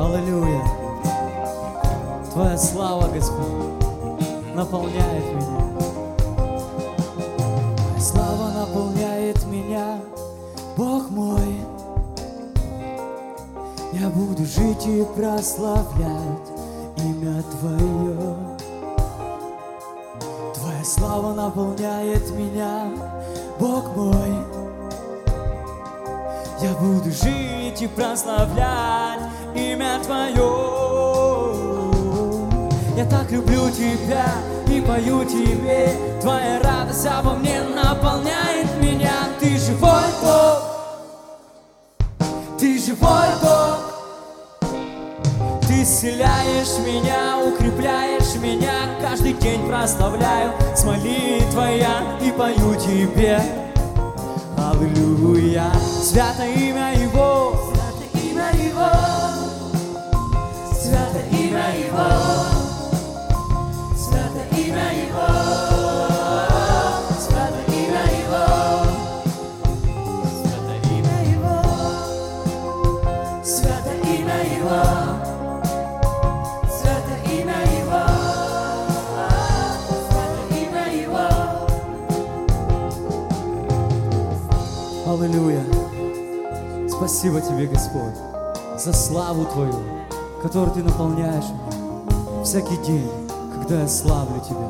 Аллилуйя. Твоя слава, Господь, наполняет меня. Твоя слава наполняет меня, Бог мой. Я буду жить и прославлять имя Твое. Твоя слава наполняет меня, Бог мой. Я буду жить и прославлять имя Твое. Я так люблю Тебя и пою Тебе. Твоя радость обо мне наполняет меня. Ты живой Бог, Ты живой Бог. Ты исцеляешь меня, укрепляешь меня. Каждый день прославляю с молитвой я и пою Тебе. Аллилуйя. Свято имя Его, свято имя Его, свято имя Его, свято имя Его, свято имя Его, свято имя Его, свято имя Его, свято имя Его, свято имя Его. Аллилуйя. Спасибо Тебе, Господь, за славу Твою, которую Ты наполняешь меня всякий день, когда я славлю Тебя.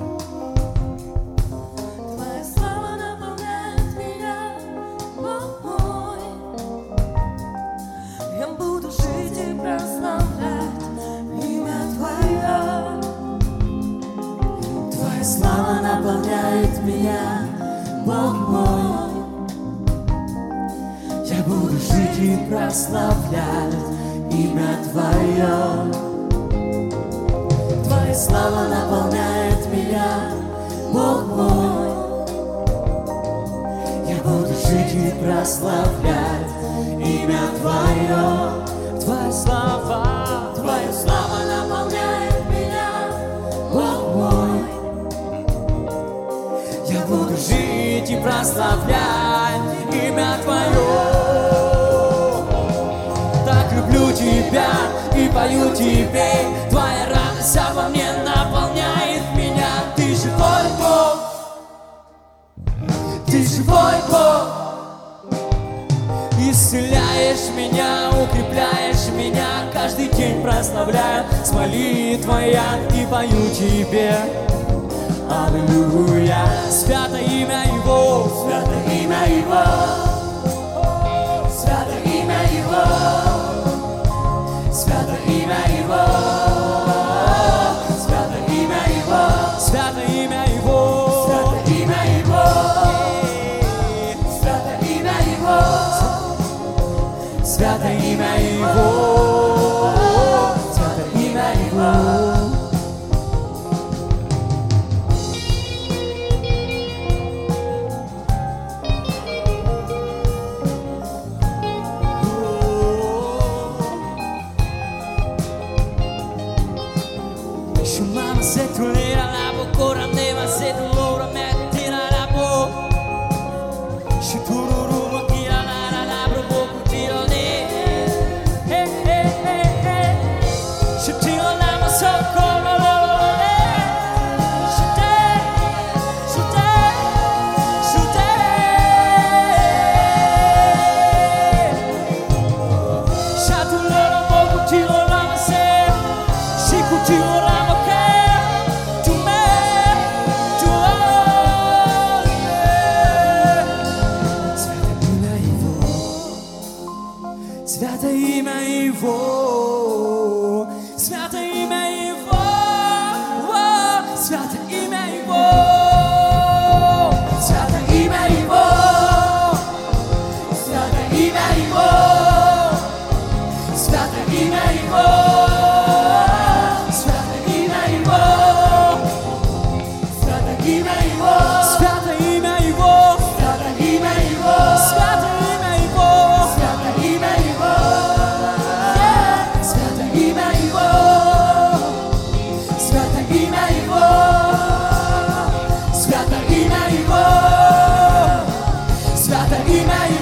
Твоя слава наполняет меня, Бог мой. Я буду жить и прославлять имя Твое. Твоя слава наполняет меня, Бог мой. Я буду жить и прославлять имя Твое. Твоя слава наполняет меня, Бог мой. Я буду жить и прославлять имя Твое. Твоя слава наполняет меня, Бог мой. Я буду жить и прославлять имя Твое. Так люблю Тебя и пою Тебе. Твоя радость обо мне наполняет меня. Ты живой Бог, Ты живой Бог. Исцеляешь меня, укрепляешь меня. Каждый день прославляю с молитвой я и пою Тебе. Аллилуйя. Свято имя Его, свято имя Его, свято имя Его, свято имя Его, свято имя Его, свято имя Его, свято имя Его, свято имя Его, свято имя Его, свято имя Его. Shumama se tulira la bokora neva se tulora metira la bo. Shitururu makira la la bro kutiro ne. Hey hey hey hey. Shitiro la masoko la la la. Shite shite shite. Shatuloro bokutiro la mase. Shikutiro la свято имя Его, свято имя Его, свято имя Его, свято имя Его, свято имя Его, свято имя Его, свято имя Его, свято имя Его, свято имя Его, свято имя Его, свято имя Его, свято имя Его. Свято имя Его, свято имя Его, свято имя Его, свято имя Его.